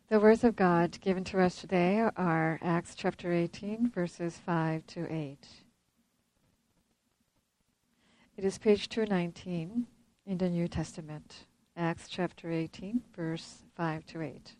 The words of God given to us today are Acts chapter 18, verses 5 to 8. It is page 219 in the New Testament, Acts chapter 18, verse 5 to 8.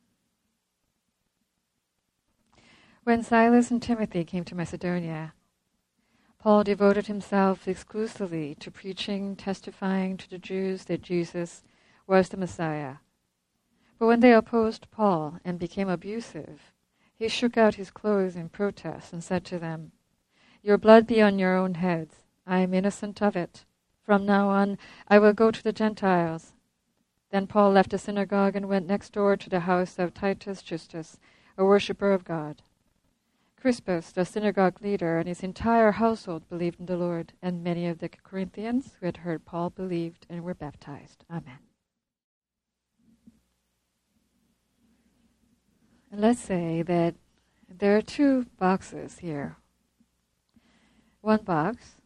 When Silas and Timothy came to Macedonia, Paul devoted himself exclusively to preaching, testifying to the Jews that Jesus was the Messiah. But when they opposed Paul and became abusive, he shook out his clothes in protest and said to them, "Your blood be on your own heads. I am innocent of it. From now on, I will go to the Gentiles." Then Paul left the synagogue and went next door to the house of Titus Justus, a worshipper of God. Crispus, the synagogue leader, and his entire household believed in the Lord, and many of the Corinthians who had heard Paul believed and were baptized. Amen. Let's say that there are two boxes here. One box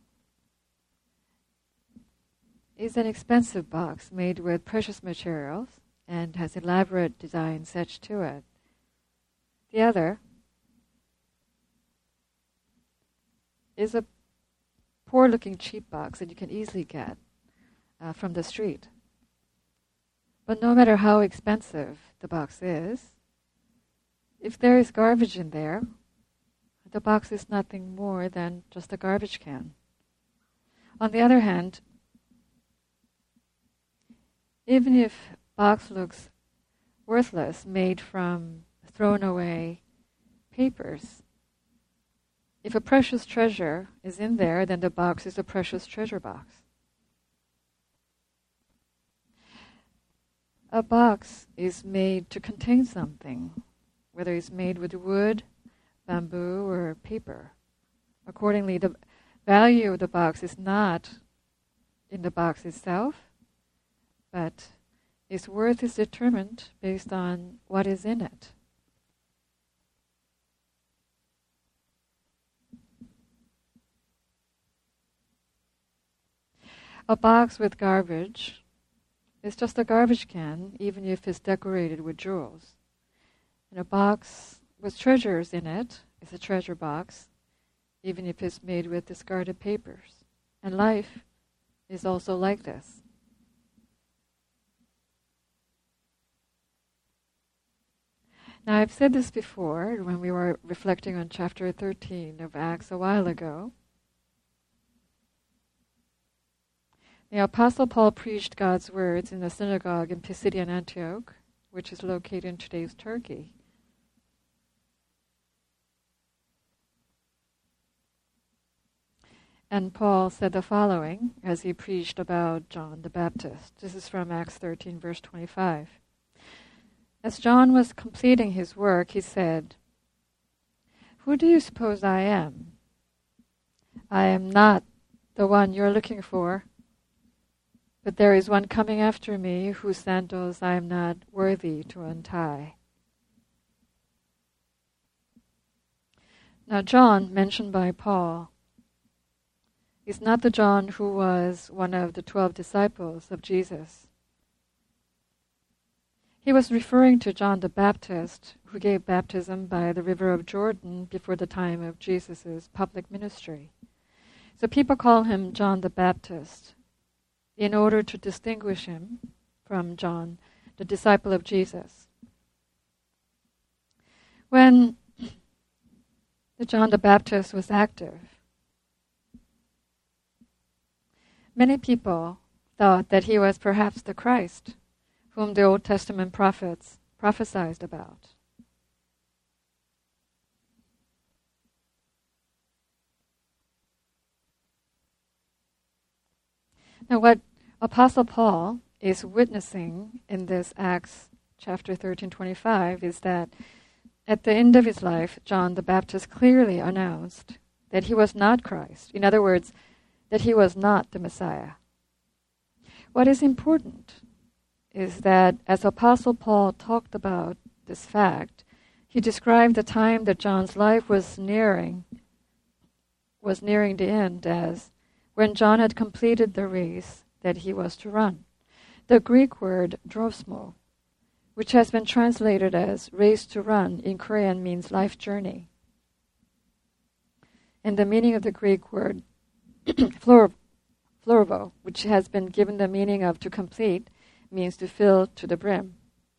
is an expensive box made with precious materials and has elaborate designs etched to it. The other is a poor-looking cheap box that you can easily get from the street. But no matter how expensive the box is, if there is garbage in there, the box is nothing more than just a garbage can. On the other hand, even if box looks worthless, made from thrown away papers, if a precious treasure is in there, then the box is a precious treasure box. A box is made to contain something, whether it's made with wood, bamboo, or paper. Accordingly, the value of the box is not in the box itself, but its worth is determined based on what is in it. A box with garbage is just a garbage can, even if it's decorated with jewels. And a box with treasures in it is a treasure box, even if it's made with discarded papers. And life is also like this. Now, I've said this before when we were reflecting on chapter 13 of Acts a while ago. The Apostle Paul preached God's words in the synagogue in Pisidian Antioch, which is located in today's Turkey. And Paul said the following as he preached about John the Baptist. This is from Acts 13, verse 25. As John was completing his work, he said, "Who do you suppose I am? I am not the one you're looking for, but there is one coming after me whose sandals I am not worthy to untie." Now, John, mentioned by Paul, is not the John who was one of the 12 disciples of Jesus. He was referring to John the Baptist, who gave baptism by the river of Jordan before the time of Jesus' public ministry. So people call him John the Baptist in order to distinguish him from John, the disciple of Jesus. When John the Baptist was active, many people thought that he was perhaps the Christ, whom the Old Testament prophets prophesied about. Now, what Apostle Paul is witnessing in this Acts chapter 13:25 is that at the end of his life, John the Baptist clearly announced that he was not Christ. In other words, that he was not the Messiah. What is important is that as Apostle Paul talked about this fact, he described the time that John's life was nearing the end as when John had completed the race that he was to run. The Greek word drosmo, which has been translated as race to run in Korean means life journey. And the meaning of the Greek word florbo, which has been given the meaning of to complete, means to fill to the brim.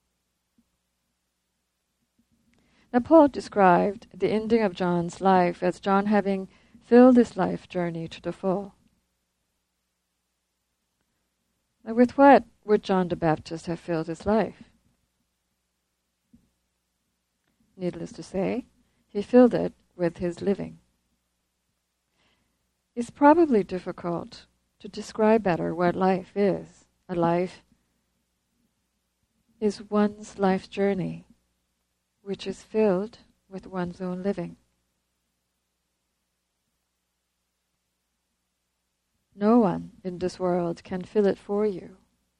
Now Paul described the ending of John's life as John having filled his life journey to the full. Now with what would John the Baptist have filled his life? Needless to say, he filled it with his living. It's probably difficult to describe better what life is. A life is one's life journey, which is filled with one's own living. No one in this world can fill it for you.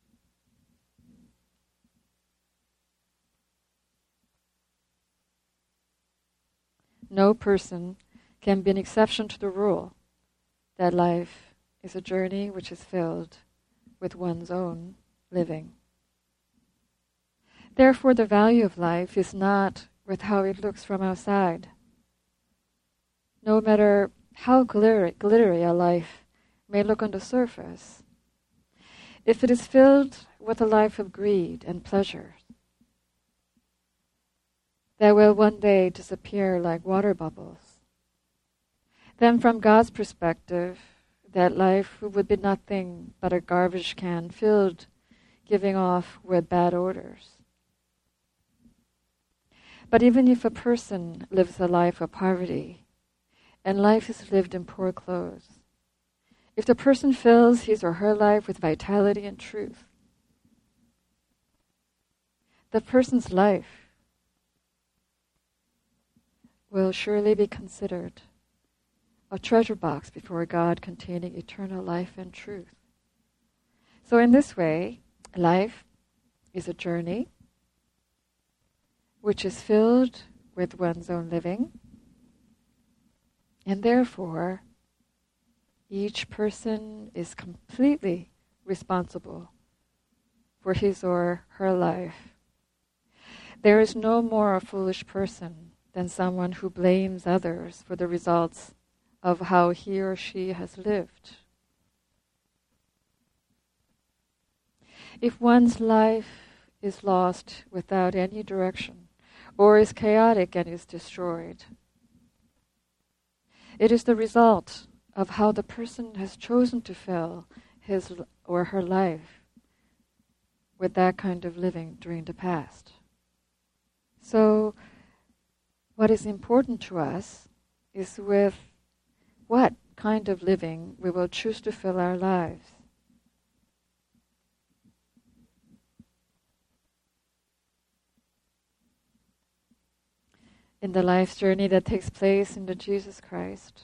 No person can be an exception to the rule that life is a journey which is filled with one's own living. Therefore, the value of life is not with how it looks from outside. No matter how glittery a life may look on the surface, if it is filled with a life of greed and pleasure, that will one day disappear like water bubbles, then from God's perspective, that life would be nothing but a garbage can filled, giving off with bad odors. But even if a person lives a life of poverty, and life is lived in poor clothes, if the person fills his or her life with vitality and truth, the person's life will surely be considered a treasure box before God containing eternal life and truth. So in this way, life is a journey which is filled with one's own living, and therefore each person is completely responsible for his or her life. There is no more a foolish person than someone who blames others for the results of how he or she has lived. If one's life is lost without any direction, or is chaotic and is destroyed, it is the result of how the person has chosen to fill his or her life with that kind of living during the past. So, what is important to us is with what kind of living we will choose to fill our lives. In the life's journey that takes place in the Jesus Christ,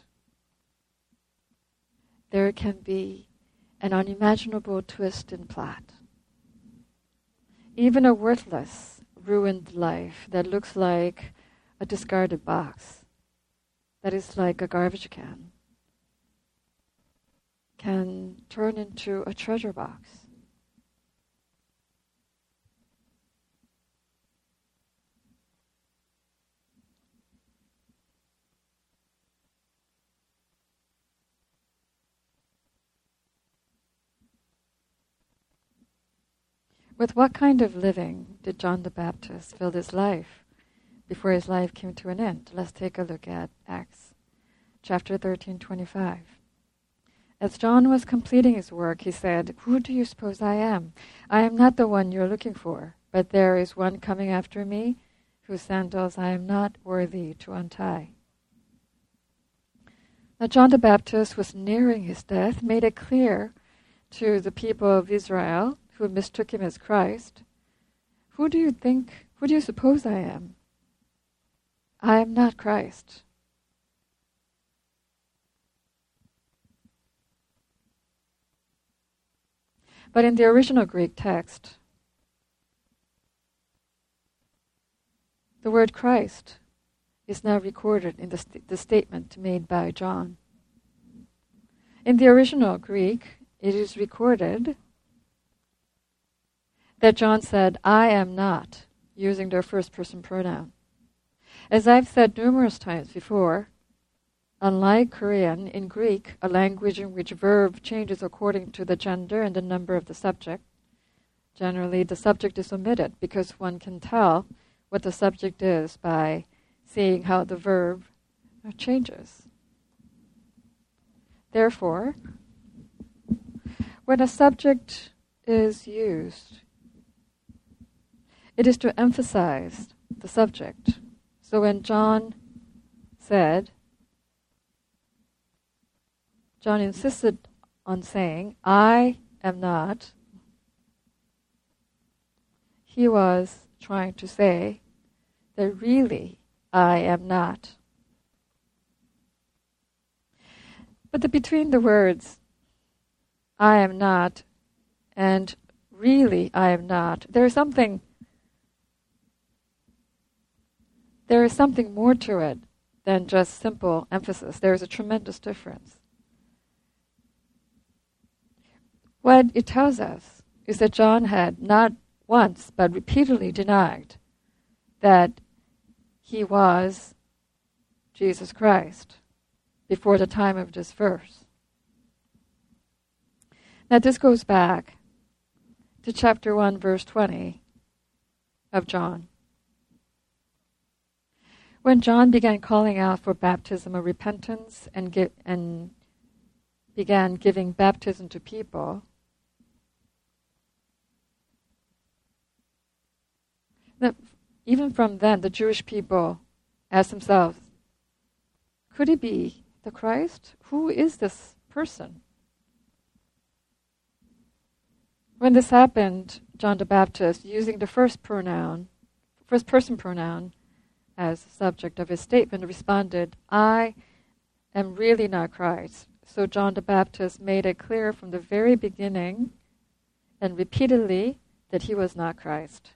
there can be an unimaginable twist and plot. Even a worthless, ruined life that looks like a discarded box, that is like a garbage can turn into a treasure box. With what kind of living did John the Baptist fill his life before his life came to an end? Let's take a look at Acts chapter 13:25. As John was completing his work, he said, "Who do you suppose I am? I am not the one you're looking for, but there is one coming after me, whose sandals I am not worthy to untie." Now John the Baptist was nearing his death, made it clear to the people of Israel who mistook him as Christ, who do you suppose I am? I am not Christ. But in the original Greek text, the word Christ is now recorded in the statement made by John. In the original Greek, it is recorded that John said, I am not, using their first-person pronoun. As I've said numerous times before, unlike Korean, in Greek, a language in which verb changes according to the gender and the number of the subject, generally the subject is omitted because one can tell what the subject is by seeing how the verb changes. Therefore, when a subject is used, it is to emphasize the subject. So when John insisted on saying, I am not, he was trying to say that really I am not. But between the words, I am not, and really I am not, there is something more to it than just simple emphasis. There is a tremendous difference. What it tells us is that John had not once but repeatedly denied that he was Jesus Christ before the time of this verse. Now this goes back to chapter 1, verse 20 of John. When John began calling out for baptism of repentance and began giving baptism to people, even from then, the Jewish people asked themselves, could he be the Christ? Who is this person? When this happened, John the Baptist, using the first person pronoun as subject of his statement, responded, I am really not Christ. So John the Baptist made it clear from the very beginning and repeatedly that he was not Christ.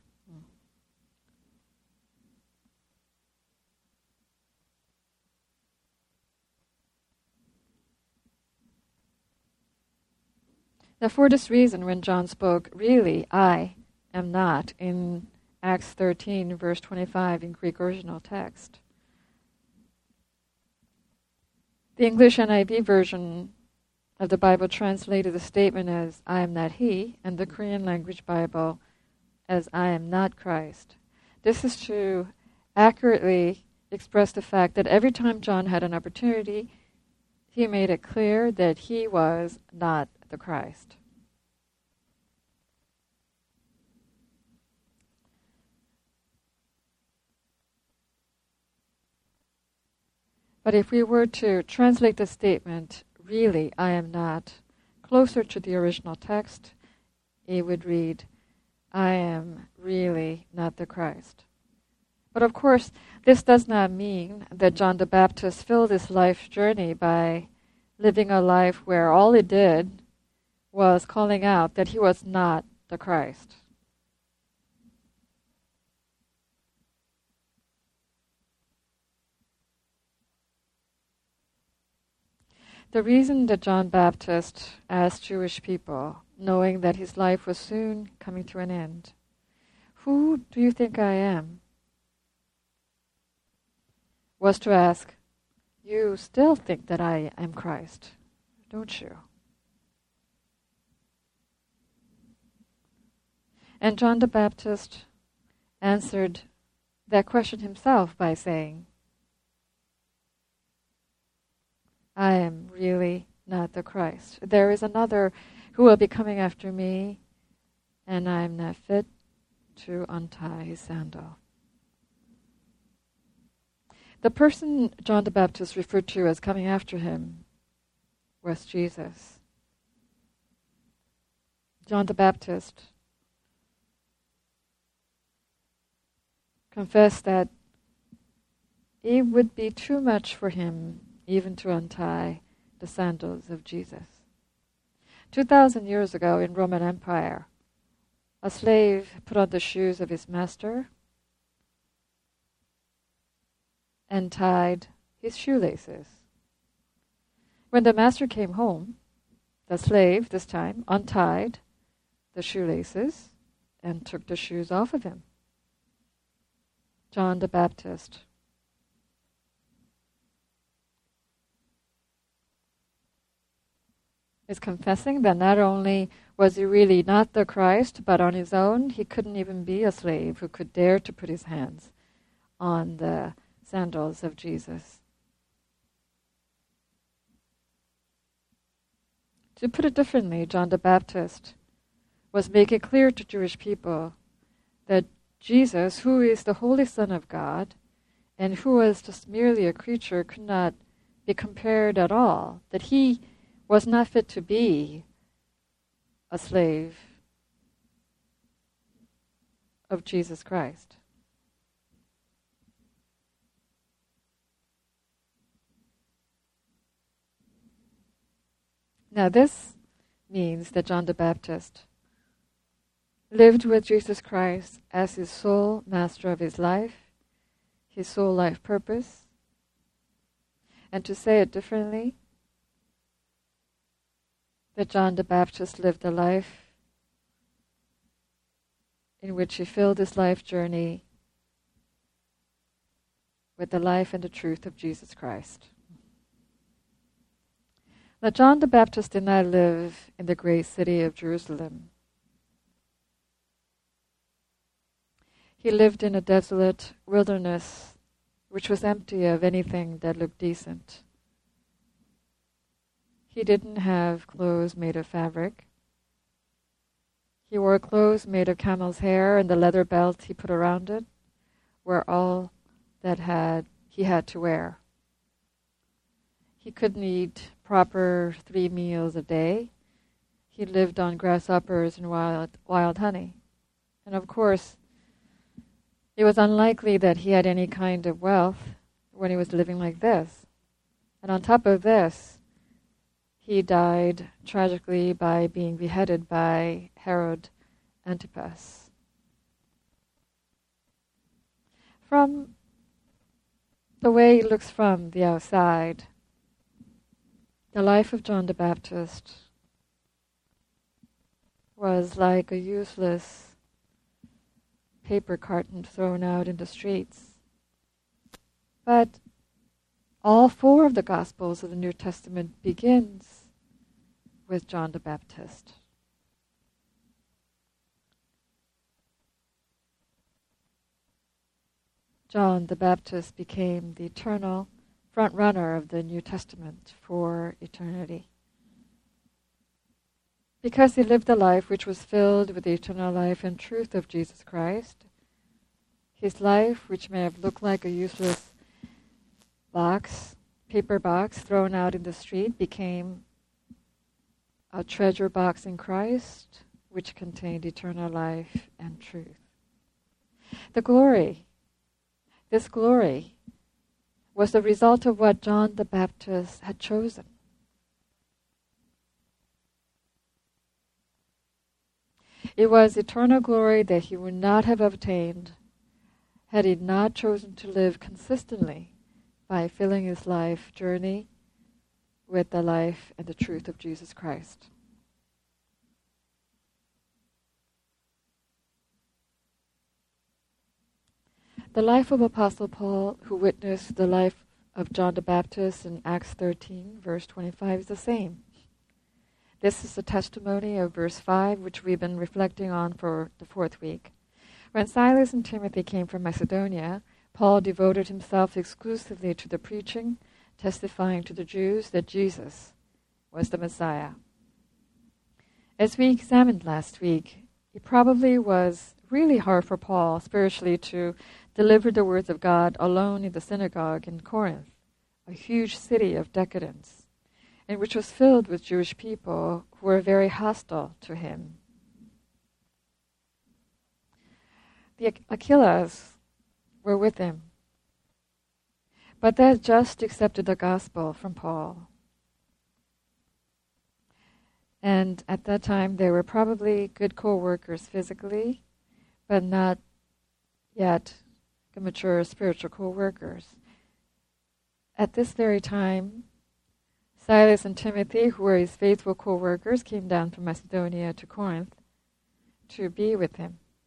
Now for this reason, when John spoke, really, I am not, in Acts 13, verse 25 in Greek original text, the English NIV version of the Bible translated the statement as, I am not he, and the Korean language Bible as, I am not Christ. This is to accurately express the fact that every time John had an opportunity, he made it clear that he was not the Christ. But if we were to translate the statement, really, I am not, closer to the original text, it would read, I am really not the Christ. But of course, this does not mean that John the Baptist filled his life journey by living a life where all he did was calling out that he was not the Christ. The reason that John Baptist asked Jewish people, knowing that his life was soon coming to an end, who do you think I am? Was to ask, you still think that I am Christ, don't you? And John the Baptist answered that question himself by saying, I am really not the Christ. There is another who will be coming after me, and I am not fit to untie his sandal. The person John the Baptist referred to as coming after him was Jesus. John the Baptist confessed that it would be too much for him even to untie the sandals of Jesus. 2,000 years ago in Roman Empire, a slave put on the shoes of his master and tied his shoelaces. When the master came home, the slave, this time, untied the shoelaces and took the shoes off of him. John the Baptist. Is confessing that not only was he really not the Christ, but on his own he couldn't even be a slave who could dare to put his hands on the sandals of Jesus. To put it differently, John the Baptist was making clear to Jewish people that Jesus, who is the Holy Son of God, and who was just merely a creature, could not be compared at all, that he was not fit to be a slave of Jesus Christ. Now this means that John the Baptist lived with Jesus Christ as his sole master of his life, his sole life purpose. And to say it differently, that John the Baptist lived a life in which he filled his life journey with the life and the truth of Jesus Christ. Now, John the Baptist did not live in the great city of Jerusalem. He lived in a desolate wilderness which was empty of anything that looked decent. He didn't have clothes made of fabric. He wore clothes made of camel's hair, and the leather belt he put around it were all that he had to wear. He couldn't eat proper 3 meals a day. He lived on grasshoppers and wild honey. And of course, it was unlikely that he had any kind of wealth when he was living like this. And on top of this, he died tragically by being beheaded by Herod Antipas. From the way it looks from the outside, the life of John the Baptist was like a useless paper carton thrown out in the streets. But all 4 of the Gospels of the New Testament begins with John the Baptist. John the Baptist became the eternal front runner of the New Testament for eternity. Because he lived a life which was filled with the eternal life and truth of Jesus Christ, his life, which may have looked like a useless paper box thrown out in the street, became a treasure box in Christ, which contained eternal life and truth. This glory, was the result of what John the Baptist had chosen. It was eternal glory that he would not have obtained had he not chosen to live consistently by filling his life journey with the life and the truth of Jesus Christ. The life of Apostle Paul, who witnessed the life of John the Baptist in Acts 13, verse 25, is the same. This is the testimony of verse 5, which we've been reflecting on for the 4th week. When Silas and Timothy came from Macedonia, Paul devoted himself exclusively to the preaching, testifying to the Jews that Jesus was the Messiah. As we examined last week, it probably was really hard for Paul spiritually to deliver the words of God alone in the synagogue in Corinth, a huge city of decadence, and which was filled with Jewish people who were very hostile to him. The Aquilas were with him, but they had just accepted the gospel from Paul. And at that time, they were probably good co-workers physically, but not yet mature spiritual co-workers. At this very time, Silas and Timothy, who were his faithful co-workers, came down from Macedonia to Corinth to be with him.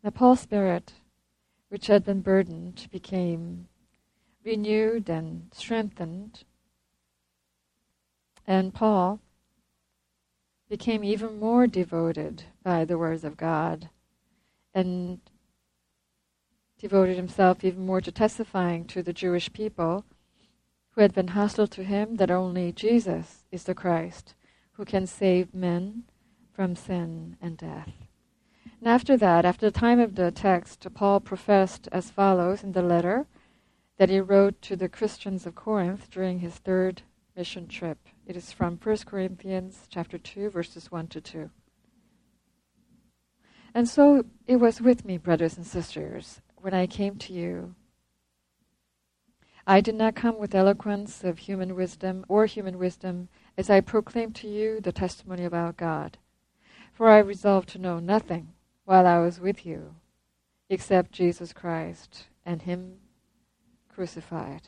Now Paul's spirit, which had been burdened, became renewed and strengthened, and Paul became even more devoted by the words of God and devoted himself even more to testifying to the Jewish people who had been hostile to him that only Jesus is the Christ who can save men from sin and death. And after that, after the time of the text, Paul professed as follows in the letter that he wrote to the Christians of Corinth during his third mission trip. It is from 1 Corinthians chapter 2, verses 1 to 2. And so it was with me, brothers and sisters, when I came to you. I did not come with eloquence of human wisdom as I proclaimed to you the testimony about God. For I resolved to know nothing while I was with you, except Jesus Christ and Him crucified.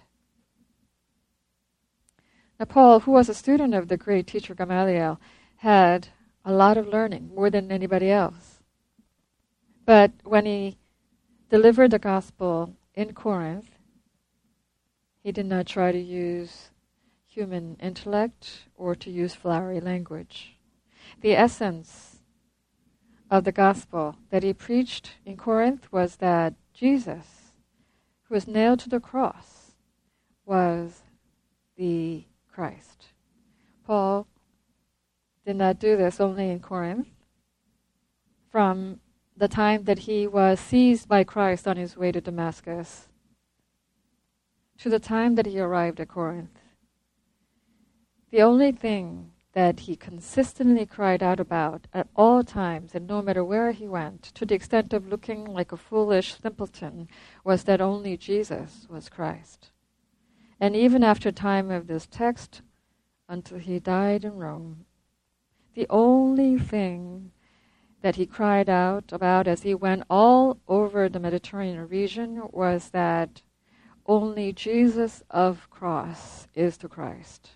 Now Paul, who was a student of the great teacher Gamaliel, had a lot of learning, more than anybody else. But when he delivered the gospel in Corinth, he did not try to use human intellect or to use flowery language. The essence of the gospel that he preached in Corinth was that Jesus, who was nailed to the cross, was the Christ. Paul did not do this only in Corinth. From the time that he was seized by Christ on his way to Damascus to the time that he arrived at Corinth, the only thing that he consistently cried out about at all times and no matter where he went, to the extent of looking like a foolish simpleton, was that only Jesus was Christ. And even after time of this text, until he died in Rome, the only thing that he cried out about as he went all over the Mediterranean region was that only Jesus of cross is the Christ.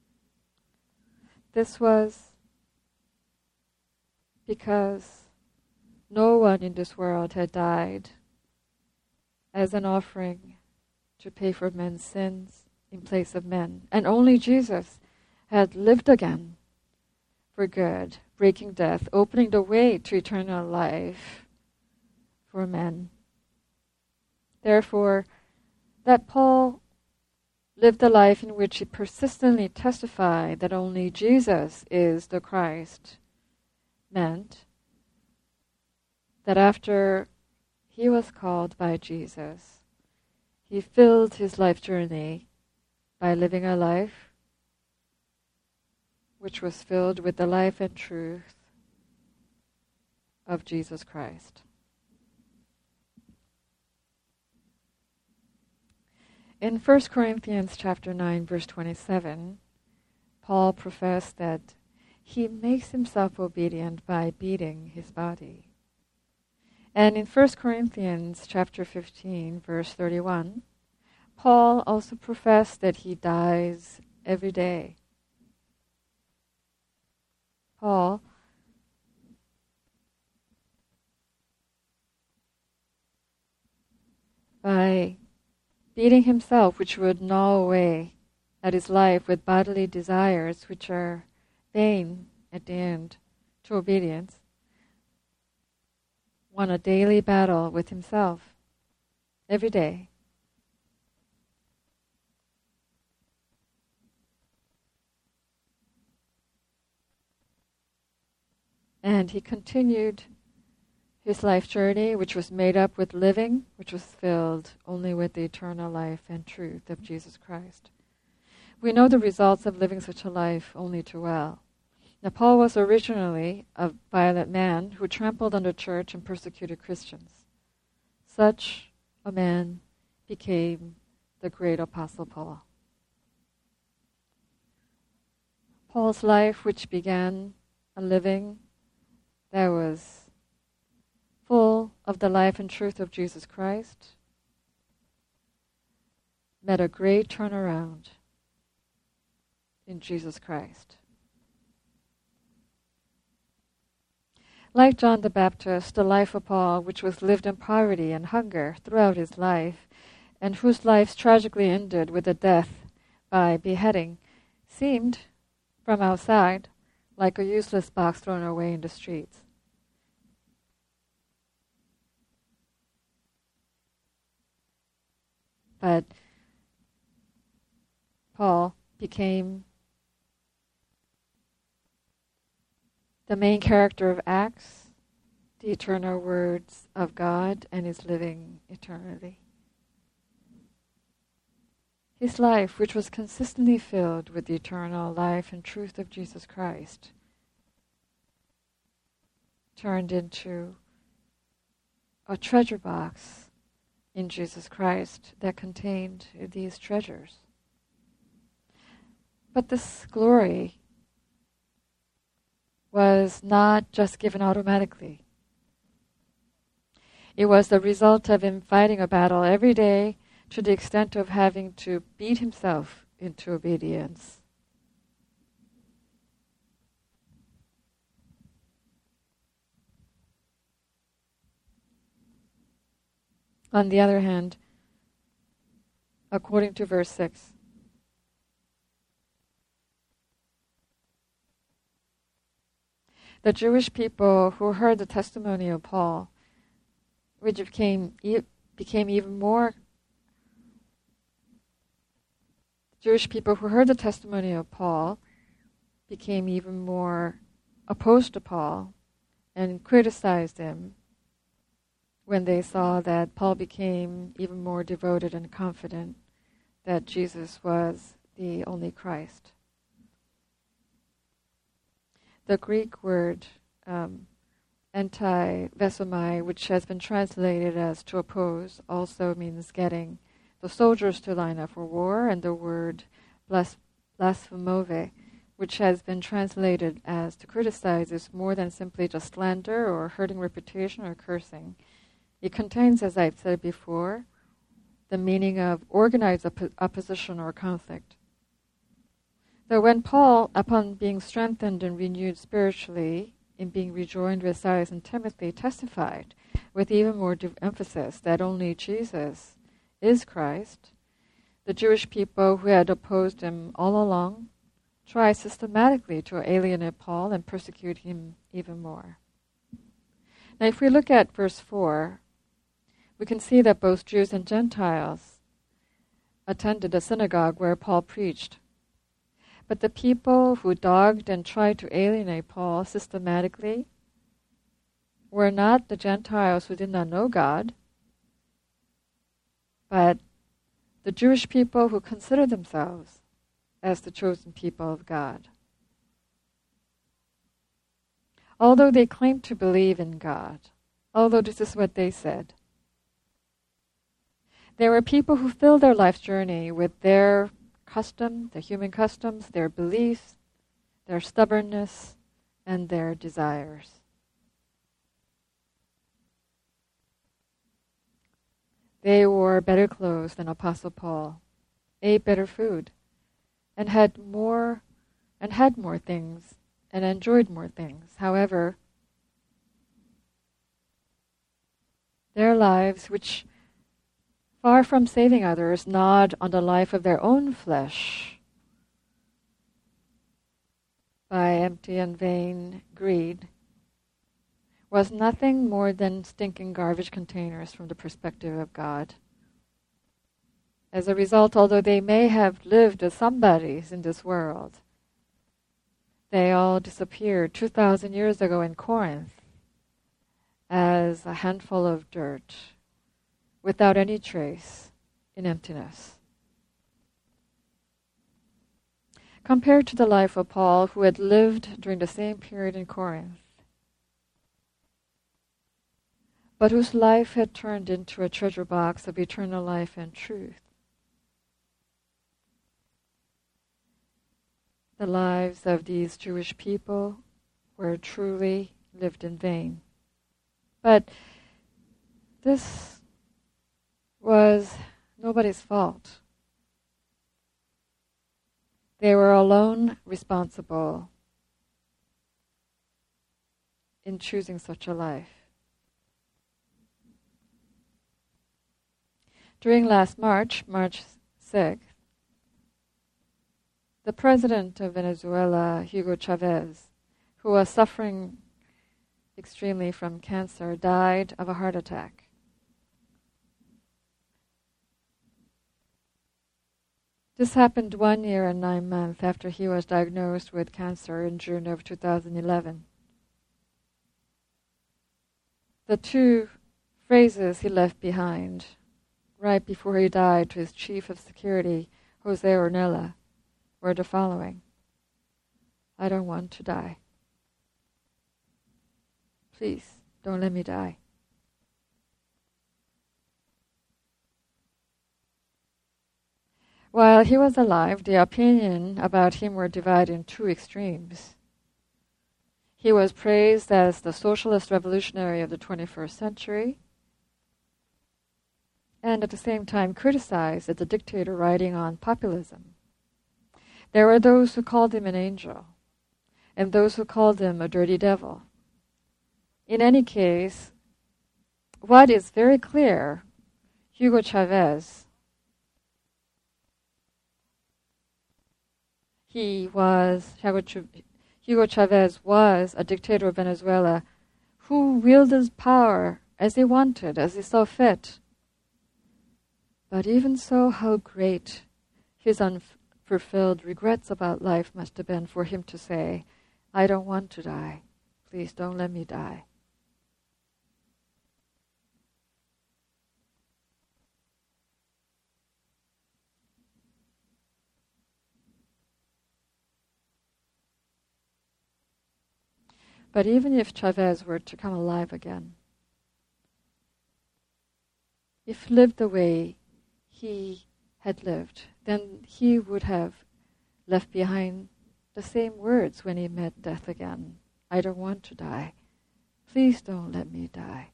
This was because no one in this world had died as an offering to pay for men's sins in place of men. And only Jesus had lived again for good, breaking death, opening the way to eternal life for men. Therefore, that Paul lived a life in which he persistently testified that only Jesus is the Christ meant that after he was called by Jesus, he filled his life journey by living a life which was filled with the life and truth of Jesus Christ. In 1 Corinthians chapter 9, verse 27, Paul professed that he makes himself obedient by beating his body. And in 1 Corinthians chapter 15, verse 31, Paul also professed that he dies every day. Paul by beating himself, which would gnaw away at his life with bodily desires, which are vain at the end to obedience, won a daily battle with himself every day. And he continued his life journey, which was made up with living, which was filled only with the eternal life and truth of Jesus Christ. We know the results of living such a life only too well. Now, Paul was originally a violent man who trampled on the church and persecuted Christians. Such a man became the great Apostle Paul. Paul's life, which began a living that was full of the life and truth of Jesus Christ, met a great turnaround in Jesus Christ. Like John the Baptist, the life of Paul, which was lived in poverty and hunger throughout his life, and whose life tragically ended with a death by beheading, seemed, from outside, like a useless box thrown away in the streets. But Paul became the main character of Acts, the eternal words of God, and is living eternally. His life, which was consistently filled with the eternal life and truth of Jesus Christ, turned into a treasure box in Jesus Christ that contained these treasures. But this glory was not just given automatically. It was the result of him fighting a battle every day to the extent of having to beat himself into obedience. On the other hand, according to verse 6, the Jewish people who heard the testimony of Paul, which became even more Jewish people who heard the testimony of Paul became even more opposed to Paul and criticized him when they saw that Paul became even more devoted and confident that Jesus was the only Christ. The Greek word anti-vesomai, which has been translated as to oppose, also means getting the soldiers to line up for war, and the word blasphemove, which has been translated as to criticize, is more than simply just slander or hurting reputation or cursing. It contains, as I've said before, the meaning of organized opposition or conflict. So when Paul, upon being strengthened and renewed spiritually, in being rejoined with Silas and Timothy, testified with even more emphasis that only Jesus is Christ, the Jewish people who had opposed him all along tried systematically to alienate Paul and persecute him even more. Now if we look at verse 4, we can see that both Jews and Gentiles attended the synagogue where Paul preached. But the people who dogged and tried to alienate Paul systematically were not the Gentiles who did not know God, but the Jewish people who considered themselves as the chosen people of God. Although they claimed to believe in God, although this is what they said, there were people who filled their life's journey with their custom, the human customs, their beliefs, their stubbornness, and their desires. They wore better clothes than Apostle Paul, ate better food, and had more things, and enjoyed more things. However, their lives, which far from saving others, gnawed on the life of their own flesh by empty and vain greed, was nothing more than stinking garbage containers from the perspective of God. As a result, although they may have lived as somebodies in this world, they all disappeared 2,000 years ago in Corinth as a handful of dirt, without any trace, in emptiness. Compared to the life of Paul, who had lived during the same period in Corinth, but whose life had turned into a treasure box of eternal life and truth, the lives of these Jewish people were truly lived in vain. But this was nobody's fault. They were alone responsible in choosing such a life. During last March 6th, the president of Venezuela, Hugo Chavez, who was suffering extremely from cancer, died of a heart attack. This happened 1 year and 9 months after he was diagnosed with cancer in June of 2011. The two phrases he left behind right before he died to his chief of security, Jose Ornella, were the following: "I don't want to die. Please, don't let me die." While he was alive, the opinion about him were divided in two extremes. He was praised as the socialist revolutionary of the 21st century, and at the same time criticized as a dictator riding on populism. There were those who called him an angel, and those who called him a dirty devil. In any case, what is very clear, Hugo Chavez, Hugo Chavez was a dictator of Venezuela who wielded power as he wanted, as he saw fit. But even so, how great his unfulfilled regrets about life must have been for him to say, "I don't want to die. Please don't let me die." But even if Chavez were to come alive again, if lived the way he had lived, then he would have left behind the same words when he met death again. "I don't want to die. Please don't let me die."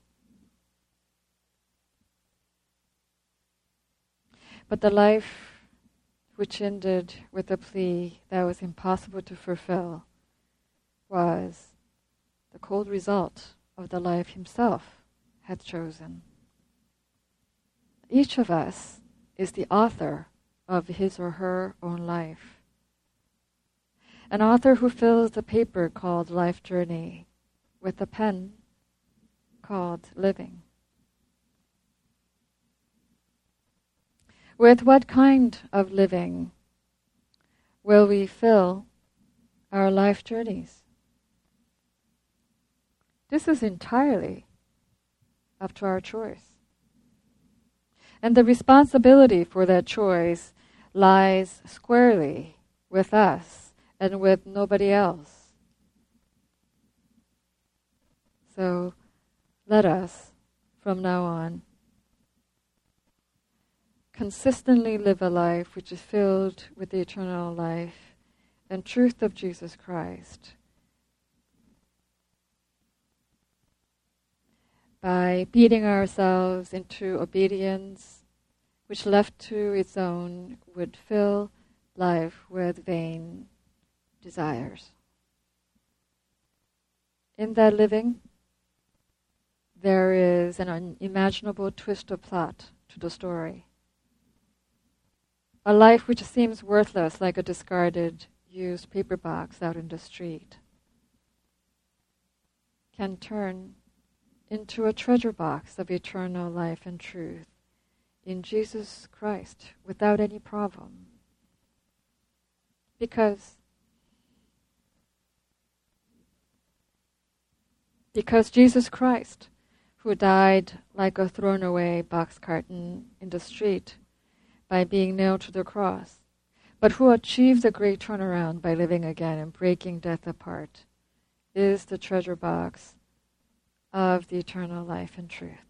But the life which ended with a plea that was impossible to fulfill was the cold result of the life himself had chosen. Each of us is the author of his or her own life. An author who fills the paper called Life Journey with a pen called Living. With what kind of living will we fill our life journeys? This is entirely up to our choice. And the responsibility for that choice lies squarely with us and with nobody else. So let us, from now on, consistently live a life which is filled with the eternal life and truth of Jesus Christ, by beating ourselves into obedience, which left to its own would fill life with vain desires. In that living, there is an unimaginable twist of plot to the story. A life which seems worthless, like a discarded, used paper box out in the street, can turn into a treasure box of eternal life and truth in Jesus Christ without any problem. Because Jesus Christ, who died like a thrown-away box carton in the street by being nailed to the cross, but who achieved the great turnaround by living again and breaking death apart, is the treasure box of the eternal life and truth.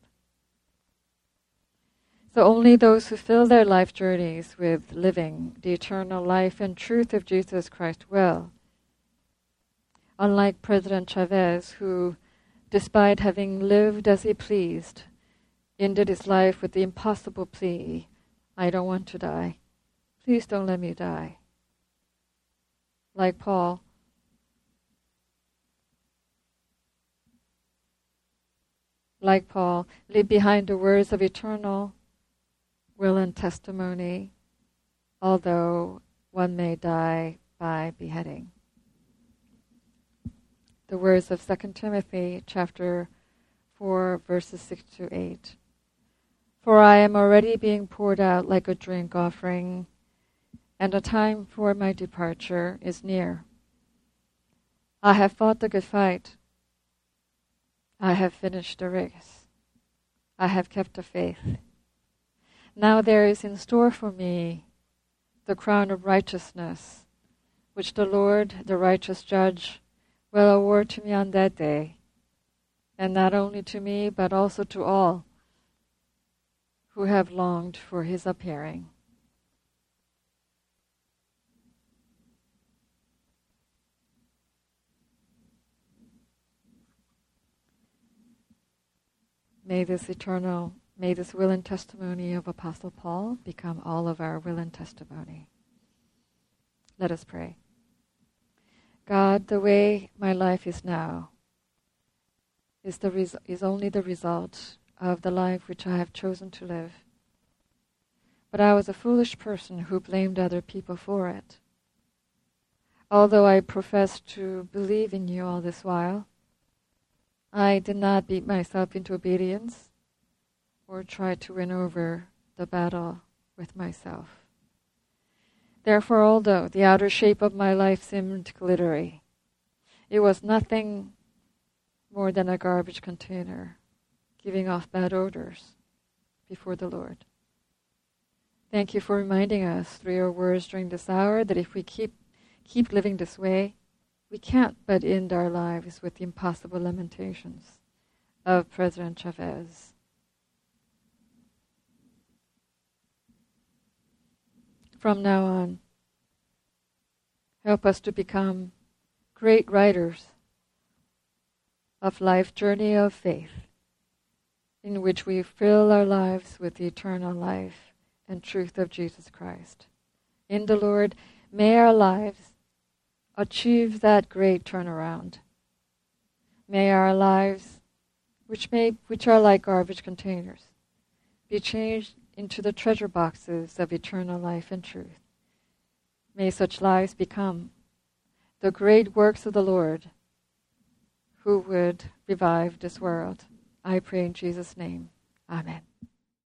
So only those who fill their life journeys with living the eternal life and truth of Jesus Christ will. Unlike President Chavez, who, despite having lived as he pleased, ended his life with the impossible plea, "I don't want to die. Please don't let me die." Like Paul, like Paul, leave behind the words of eternal will and testimony, although one may die by beheading. The words of 2 Timothy chapter 4, verses 6 to 8. For I am already being poured out like a drink offering, and the time for my departure is near. I have fought the good fight. I have finished the race. I have kept the faith. Now there is in store for me the crown of righteousness, which the Lord, the righteous judge, will award to me on that day, and not only to me, but also to all who have longed for his appearing. May this will and testimony of Apostle Paul become all of our will and testimony. Let us pray. God, the way my life is now is only the result of the life which I have chosen to live. But I was a foolish person who blamed other people for it. Although I professed to believe in you all this while, I did not beat myself into obedience or try to win over the battle with myself. Therefore, although the outer shape of my life seemed glittery, it was nothing more than a garbage container giving off bad odors before the Lord. Thank you for reminding us through your words during this hour that if we keep living this way, we can't but end our lives with the impossible lamentations of President Chavez. From now on, help us to become great writers of life journey of faith, in which we fill our lives with the eternal life and truth of Jesus Christ. In the Lord, may our lives achieve that great turnaround. May our lives, which are like garbage containers, be changed into the treasure boxes of eternal life and truth. May such lives become the great works of the Lord, who would revive this world. I pray in Jesus' name. Amen.